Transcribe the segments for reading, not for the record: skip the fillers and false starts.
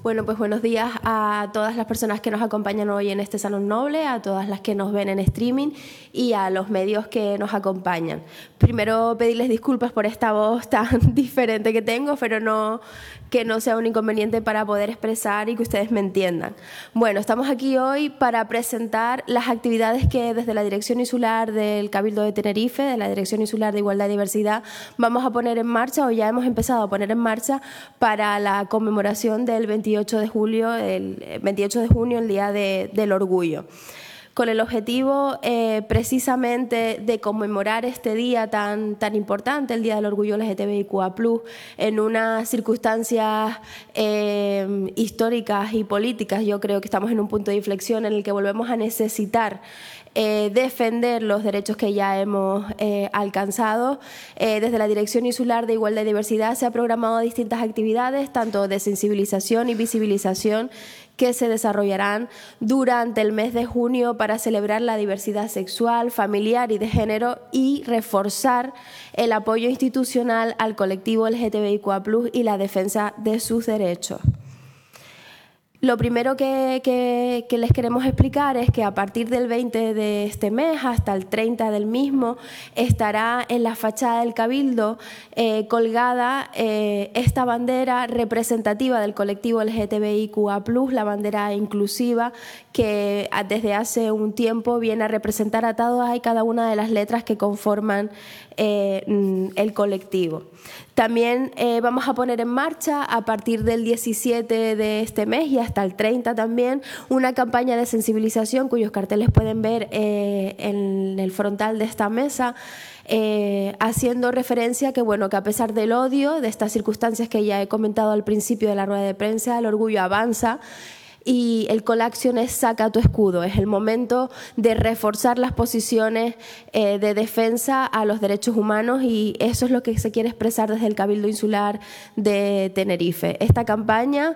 Bueno, pues buenos días a todas las personas que nos acompañan hoy en este Salón Noble, a todas las que nos ven en streaming y a los medios que nos acompañan. Primero pedirles disculpas por esta voz tan diferente que tengo, pero que no sea un inconveniente para poder expresar y que ustedes me entiendan. Bueno, estamos aquí hoy para presentar las actividades que desde la Dirección Insular del Cabildo de Tenerife, de la Dirección Insular de Igualdad y Diversidad, vamos a poner en marcha o ya hemos empezado a poner en marcha para la conmemoración del 28 de julio, el 28 de junio, el Día del Orgullo, con el objetivo precisamente de conmemorar este día tan importante, el Día del Orgullo LGTBIQA+, en unas circunstancias históricas y políticas. Yo creo que estamos en un punto de inflexión en el que volvemos a necesitar defender los derechos que ya hemos alcanzado. Desde la Dirección Insular de Igualdad y Diversidad se han programado distintas actividades, tanto de sensibilización y visibilización, que se desarrollarán durante el mes de junio para celebrar la diversidad sexual, familiar y de género y reforzar el apoyo institucional al colectivo LGTBIQA+ y la defensa de sus derechos. Lo primero que les queremos explicar es que a partir del 20 de este mes hasta el 30 del mismo estará en la fachada del Cabildo colgada esta bandera representativa del colectivo LGTBIQA+, la bandera inclusiva que desde hace un tiempo viene a representar a todas y cada una de las letras que conforman el colectivo. También vamos a poner en marcha a partir del 17 de este mes y hasta el 30 también una campaña de sensibilización cuyos carteles pueden ver en el frontal de esta mesa, haciendo referencia que a pesar del odio, de estas circunstancias que ya he comentado al principio de la rueda de prensa, el orgullo avanza. Y el call action es saca tu escudo, es el momento de reforzar las posiciones de defensa a los derechos humanos y eso es lo que se quiere expresar desde el Cabildo Insular de Tenerife. Esta campaña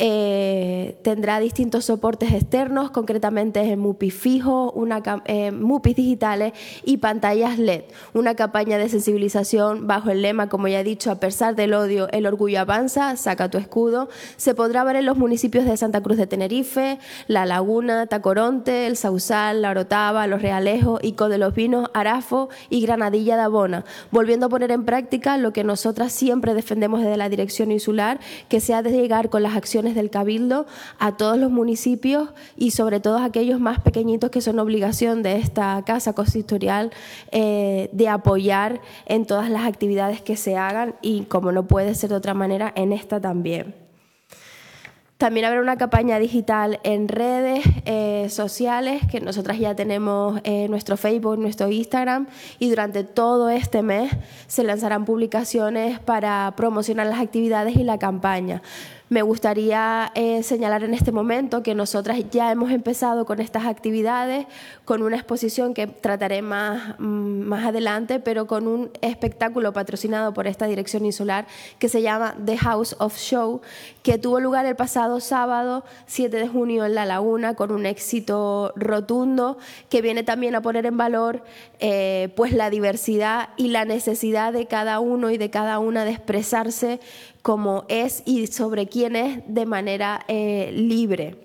tendrá distintos soportes externos, concretamente en MUPI fijo, MUPIs digitales y pantallas LED. Una campaña de sensibilización bajo el lema, como ya he dicho, a pesar del odio, el orgullo avanza, saca tu escudo. Se podrá ver en los municipios de Santa Cruz de Tenerife, La Laguna, Tacoronte, El Sausal, La Orotava, Los Realejos, Ico de los Vinos, Arafo y Granadilla de Abona, volviendo a poner en práctica lo que nosotras siempre defendemos desde la Dirección Insular, que se ha de llegar con las acciones del Cabildo a todos los municipios y sobre todo a aquellos más pequeñitos que son obligación de esta Casa Consistorial de apoyar en todas las actividades que se hagan y, como no puede ser de otra manera, en esta también. También habrá una campaña digital en redes sociales, que nosotras ya tenemos nuestro Facebook, nuestro Instagram, y durante todo este mes se lanzarán publicaciones para promocionar las actividades y la campaña. Me gustaría señalar en este momento que nosotras ya hemos empezado con estas actividades, con una exposición que trataré más adelante, pero con un espectáculo patrocinado por esta Dirección Insular que se llama The House of Show, que tuvo lugar el pasado sábado 7 de junio en La Laguna con un éxito rotundo que viene también a poner en valor pues la diversidad y la necesidad de cada uno y de cada una de expresarse como es y sobre quién es de manera libre.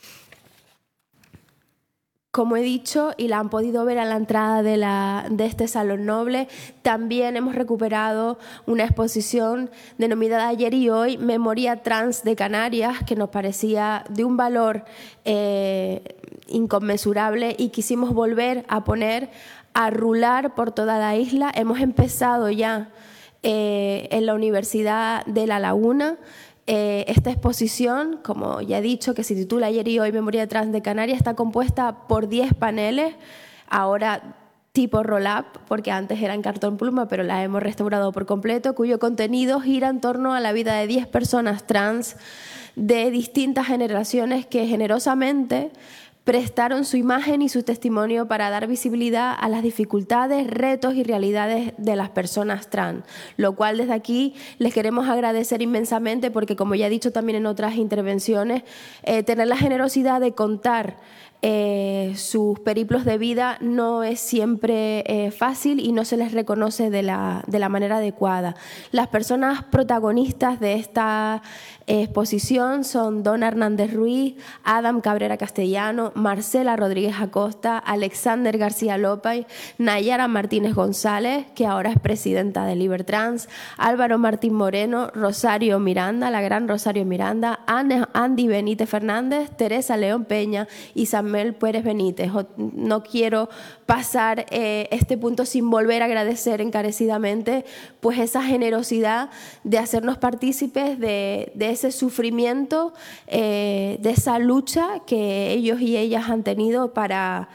Como he dicho, y la han podido ver a la entrada de este Salón Noble, también hemos recuperado una exposición denominada Ayer y Hoy, Memoria Trans de Canarias, que nos parecía de un valor inconmensurable y quisimos volver a poner a rular por toda la isla. Hemos empezado ya en la Universidad de La Laguna. Esta exposición, como ya he dicho, que se titula Ayer y Hoy, Memoria Trans de Canarias, está compuesta por 10 paneles, ahora tipo roll-up, porque antes eran cartón pluma, pero la hemos restaurado por completo, cuyo contenido gira en torno a la vida de 10 personas trans de distintas generaciones que generosamente prestaron su imagen y su testimonio para dar visibilidad a las dificultades, retos y realidades de las personas trans, lo cual desde aquí les queremos agradecer inmensamente porque, como ya he dicho también en otras intervenciones, tener la generosidad de contar sus periplos de vida no es siempre fácil y no se les reconoce de la manera adecuada. Las personas protagonistas de esta exposición son Donna Hernández Ruiz, Adam Cabrera Castellano, Marcela Rodríguez Acosta, Alexander García López, Nayara Martínez González, que ahora es presidenta de Libertrans, Álvaro Martín Moreno, Rosario Miranda, la gran Rosario Miranda, Andy Benítez Fernández, Teresa León Peña y Samuel Pérez Benítez. No quiero pasar este punto sin volver a agradecer encarecidamente pues esa generosidad de hacernos partícipes de ese sufrimiento, de esa lucha que ellos y ellas han tenido para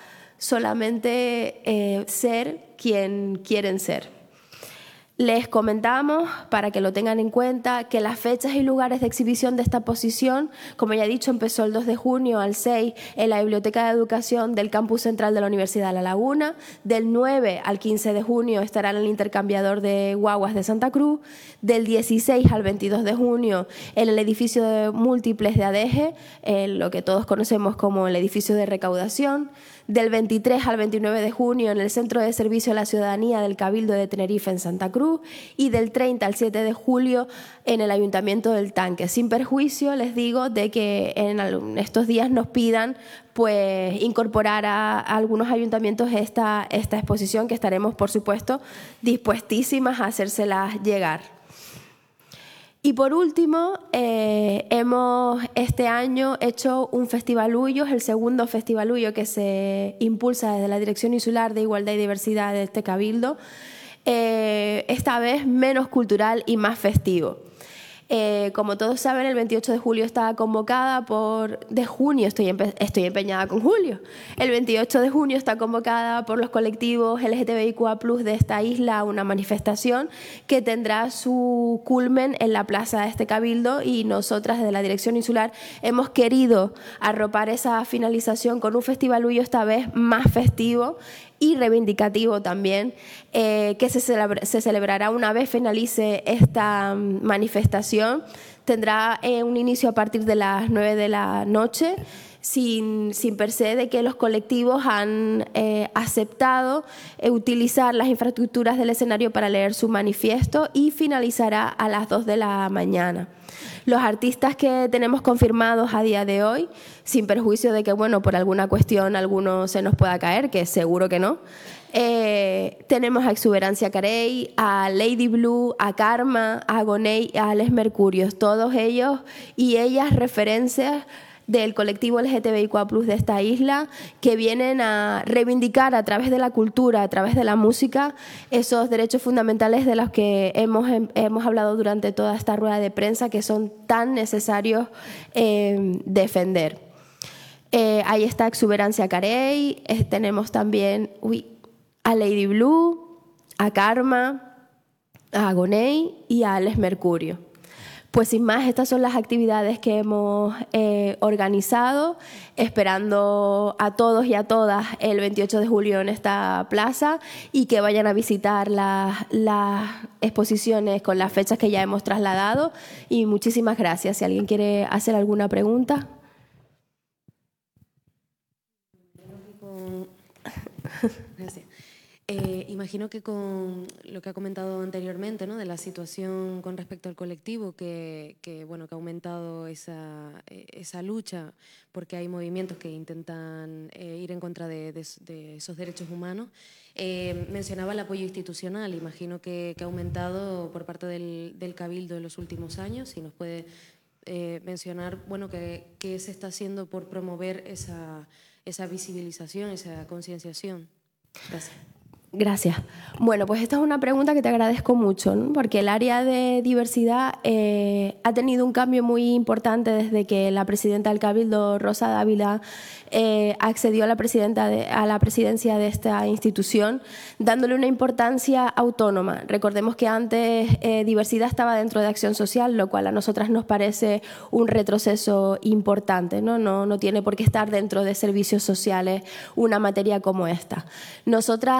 solamente ser quien quieren ser. Les comentamos, para que lo tengan en cuenta, que las fechas y lugares de exhibición de esta exposición, como ya he dicho, empezó el 2 de junio al 6 en la Biblioteca de Educación del Campus Central de la Universidad de La Laguna. Del 9 al 15 de junio estará en el intercambiador de guaguas de Santa Cruz. Del 16 al 22 de junio en el edificio de múltiples de ADEGE, lo que todos conocemos como el edificio de recaudación. Del 23 al 29 de junio en el Centro de Servicio a la Ciudadanía del Cabildo de Tenerife en Santa Cruz, y del 30 al 7 de julio en el Ayuntamiento del Tanque. Sin perjuicio, les digo, de que en estos días nos pidan pues incorporar a algunos ayuntamientos esta exposición, que estaremos, por supuesto, dispuestísimas a hacérselas llegar. Y por último, hemos este año hecho un Festivalullo, el segundo Festivalullo que se impulsa desde la Dirección Insular de Igualdad y Diversidad de este Cabildo, esta vez menos cultural y más festivo. Como todos saben, el 28 de julio está convocada de junio, estoy empeñada con julio. El 28 de junio está convocada por los colectivos LGTBIQA+ de esta isla una manifestación que tendrá su culmen en la plaza de este Cabildo, y nosotras desde la Dirección Insular hemos querido arropar esa finalización con un festivalullo esta vez más festivo y reivindicativo también, que se celebrará una vez finalice esta manifestación. Tendrá un inicio a partir de las 9 de la noche, sin per se de que los colectivos han aceptado utilizar las infraestructuras del escenario para leer su manifiesto, y finalizará a las 2 de la mañana. Los artistas que tenemos confirmados a día de hoy, sin perjuicio de que, bueno, por alguna cuestión alguno se nos pueda caer, que seguro que no, tenemos a Exuberancia Carey, a Lady Blue, a Karma, a Agoney, a Alex Mercurios, todos ellos y ellas referencias del colectivo LGTBIQA+ de esta isla, que vienen a reivindicar a través de la cultura, a través de la música, esos derechos fundamentales de los que hemos hablado durante toda esta rueda de prensa, que son tan necesarios defender. Ahí está Exuberancia Carey, tenemos también a Lady Blue, a Karma, a Agoney y a Alex Mercurio. Pues sin más, estas son las actividades que hemos organizado, esperando a todos y a todas el 28 de julio en esta plaza, y que vayan a visitar las exposiciones con las fechas que ya hemos trasladado. Y muchísimas gracias. Si alguien quiere hacer alguna pregunta. Gracias. Imagino que con lo que ha comentado anteriormente, ¿no?, de la situación con respecto al colectivo, que ha aumentado esa lucha, porque hay movimientos que intentan ir en contra de esos derechos humanos. Mencionaba el apoyo institucional, imagino que ha aumentado por parte del Cabildo en los últimos años. Si nos puede mencionar, bueno, qué se está haciendo por promover esa visibilización, esa concienciación. Gracias. Gracias. Bueno, pues esta es una pregunta que te agradezco mucho, ¿no? Porque el área de diversidad ha tenido un cambio muy importante desde que la presidenta del Cabildo, Rosa Dávila, accedió a la presidencia de esta institución, dándole una importancia autónoma. Recordemos que antes diversidad estaba dentro de Acción Social, lo cual a nosotras nos parece un retroceso importante, ¿no? No tiene por qué estar dentro de servicios sociales una materia como esta. Nosotras no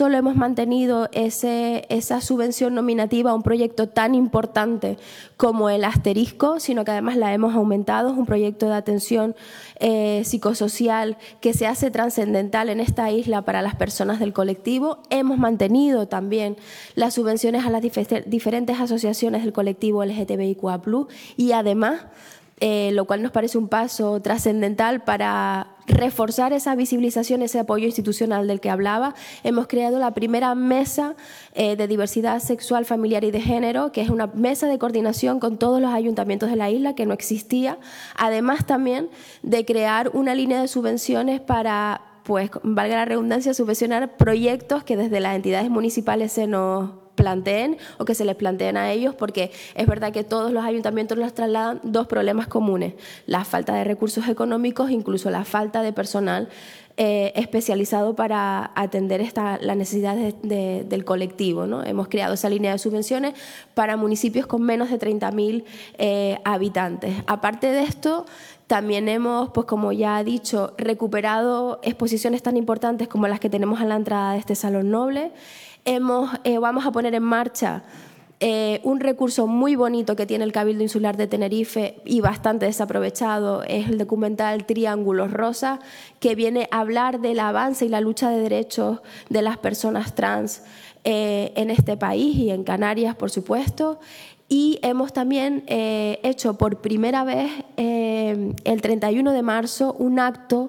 solo hemos mantenido esa subvención nominativa a un proyecto tan importante como el Asterisco, sino que además la hemos aumentado. Es un proyecto de atención psicosocial que se hace trascendental en esta isla para las personas del colectivo. Hemos mantenido también las subvenciones a las diferentes asociaciones del colectivo LGTBIQA+, y además, lo cual nos parece un paso trascendental para reforzar esa visibilización, ese apoyo institucional del que hablaba, hemos creado la primera mesa de diversidad sexual, familiar y de género, que es una mesa de coordinación con todos los ayuntamientos de la isla, que no existía, además también de crear una línea de subvenciones para, pues, valga la redundancia, subvencionar proyectos que desde las entidades municipales se nos planteen o que se les planteen a ellos, porque es verdad que todos los ayuntamientos nos trasladan dos problemas comunes: la falta de recursos económicos, incluso la falta de personal especializado para atender las necesidades del colectivo, ¿no? Hemos creado esa línea de subvenciones para municipios con menos de 30.000 habitantes. Aparte de esto, también hemos, pues como ya he dicho, recuperado exposiciones tan importantes como las que tenemos a la entrada de este Salón Noble. Vamos a poner en marcha un recurso muy bonito que tiene el Cabildo Insular de Tenerife y bastante desaprovechado, es el documental Triángulos Rosa, que viene a hablar del avance y la lucha de derechos de las personas trans en este país y en Canarias, por supuesto. Y hemos también hecho por primera vez el 31 de marzo un acto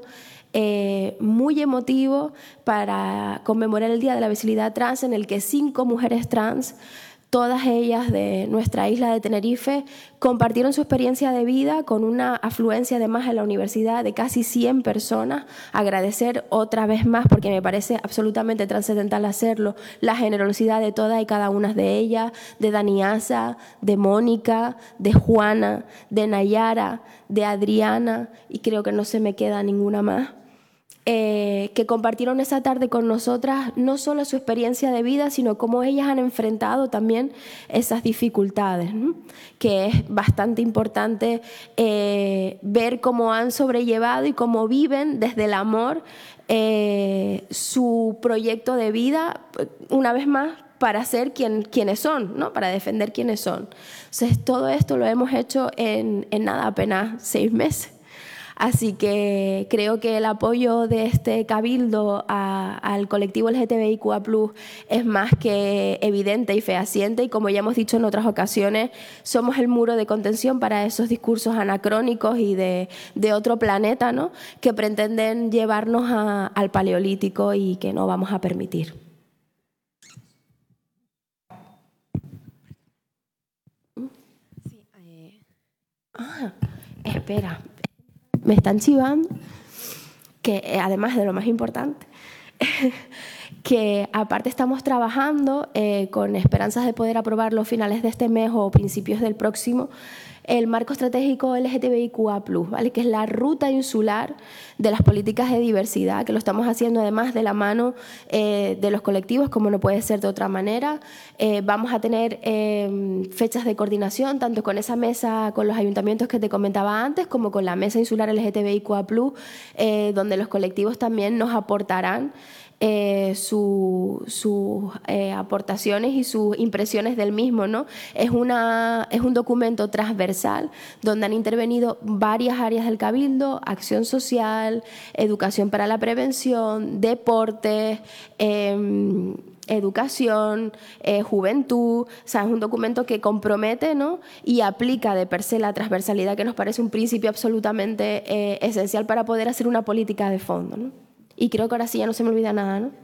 muy emotivo para conmemorar el Día de la Visibilidad Trans, en el que 5 mujeres trans, todas ellas de nuestra isla de Tenerife, compartieron su experiencia de vida con una afluencia además en la universidad de casi 100 personas. Agradecer otra vez más, porque me parece absolutamente trascendental hacerlo, la generosidad de todas y cada una de ellas, de Daniasa, de Mónica, de Juana, de Nayara, de Adriana, y creo que no se me queda ninguna más. Que compartieron esa tarde con nosotras no solo su experiencia de vida, sino cómo ellas han enfrentado también esas dificultades, ¿no? Que es bastante importante ver cómo han sobrellevado y cómo viven desde el amor su proyecto de vida, una vez más, para ser quienes son, ¿no? Para defender quiénes son. Entonces, todo esto lo hemos hecho en nada, apenas 6 meses. Así que creo que el apoyo de este cabildo al colectivo LGTBIQA+ es más que evidente y fehaciente, y como ya hemos dicho en otras ocasiones, somos el muro de contención para esos discursos anacrónicos y de otro planeta, ¿no?, que pretenden llevarnos al paleolítico y que no vamos a permitir. Espera. Me están chivando, que además de lo más importante, que aparte estamos trabajando con esperanzas de poder aprobar los finales de este mes o principios del próximo, el marco estratégico LGTBIQA+, ¿vale?, que es la ruta insular de las políticas de diversidad, que lo estamos haciendo además de la mano de los colectivos, como no puede ser de otra manera. Vamos a tener fechas de coordinación, tanto con esa mesa con los ayuntamientos que te comentaba antes, como con la mesa insular LGTBIQA+, donde los colectivos también nos aportarán sus aportaciones y sus impresiones del mismo, ¿no? Es un documento transversal donde han intervenido varias áreas del Cabildo: acción social, educación para la prevención, deportes, educación, juventud. O sea, es un documento que compromete, ¿no?, y aplica de per se la transversalidad, que nos parece un principio absolutamente esencial para poder hacer una política de fondo, ¿no? Y creo que ahora sí ya no se me olvida nada, ¿no?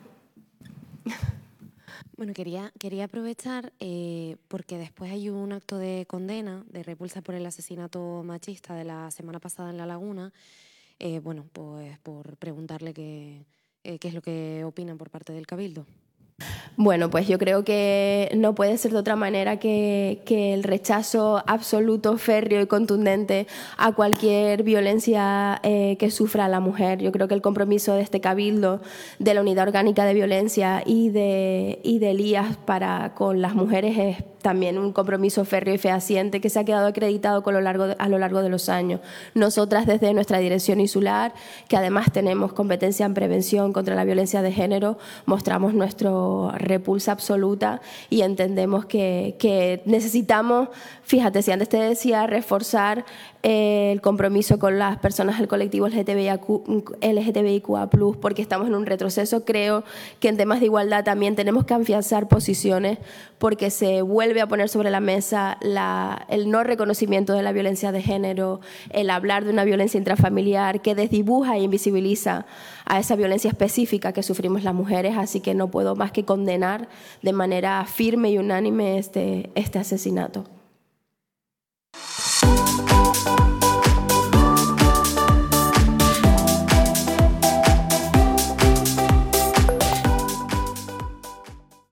Bueno, quería aprovechar porque después hay un acto de condena, de repulsa por el asesinato machista de la semana pasada en La Laguna. Bueno, pues por preguntarle qué es lo que opinan por parte del Cabildo. Bueno, pues yo creo que no puede ser de otra manera que el rechazo absoluto, férreo y contundente a cualquier violencia que sufra la mujer. Yo creo que el compromiso de este Cabildo, de la Unidad Orgánica de Violencia y del IAS con las mujeres es también un compromiso férreo y fehaciente que se ha quedado acreditado a lo largo de los años. Nosotras, desde nuestra dirección insular, que además tenemos competencia en prevención contra la violencia de género, mostramos nuestra repulsa absoluta y entendemos que necesitamos, fíjate, si antes te decía, reforzar el compromiso con las personas del colectivo LGTBIQA+, porque estamos en un retroceso. Creo que en temas de igualdad también tenemos que afianzar posiciones, porque se vuelve a poner sobre la mesa el no reconocimiento de la violencia de género, el hablar de una violencia intrafamiliar que desdibuja e invisibiliza a esa violencia específica que sufrimos las mujeres. Así que no puedo más que condenar de manera firme y unánime este asesinato.